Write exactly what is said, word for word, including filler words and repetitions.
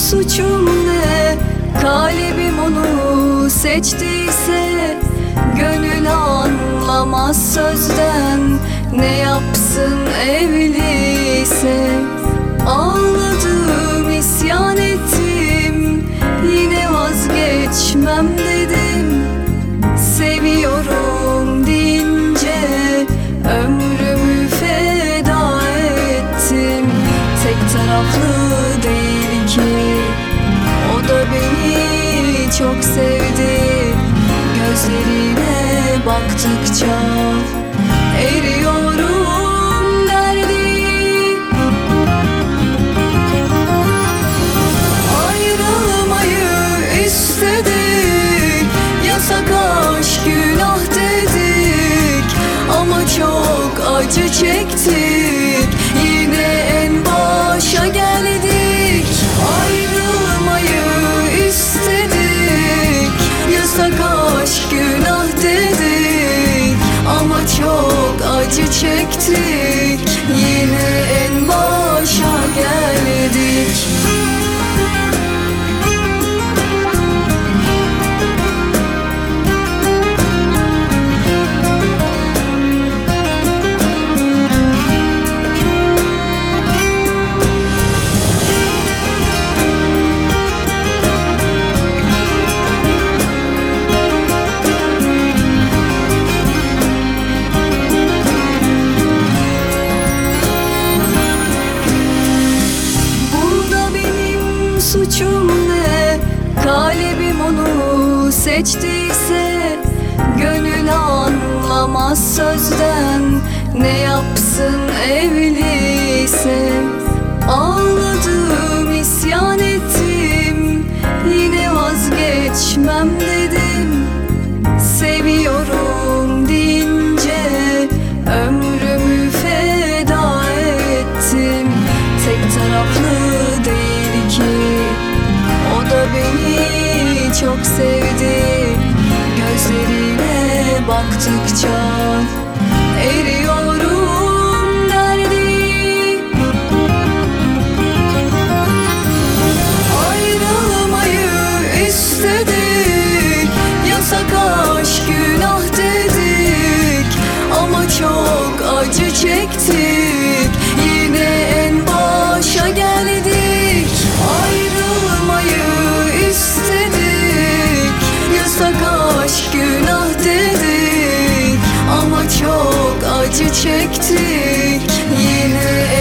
suçum ne? Kalbim onu seçtiyse, gönül anlamaz sözden. Ne yapsın evliyse? Ağladım, isyan ettim, yine vazgeçmem dedim. Seviyorum deyince ömrümü feda ettim. Tek taraflı değil ki, o da beni çok sevdi. Gözlerine baktıkça eriyorum derdi. Ayrılmayı istedik, yasak aşk günah dedik. Ama çok acı çektik, yine en başa geldik. Ayrılmayı istedik, yasak aşk günah dedik. Ama çok acı çektik, yine en başa geldik. Suçum ne? Kalbim onu seçtiyse, gönül anlamaz sözden. Ne yapsın evliyse? Ağladım, isyan ettim, yine vazgeçmem dedim. Seviyorum deyince ömrümü feda ettim. Tek taraflı değil ki, o da beni çok sevdi. Gözlerine baktıkça eriyorum derdi. Ayrılmayı istedik, yasak aşk günah dedik. Ama çok acı çektik, yine en başa geldik. Ayrılmayı istedik, yasak aşk günah dedik. Ama çok acı çektik, yine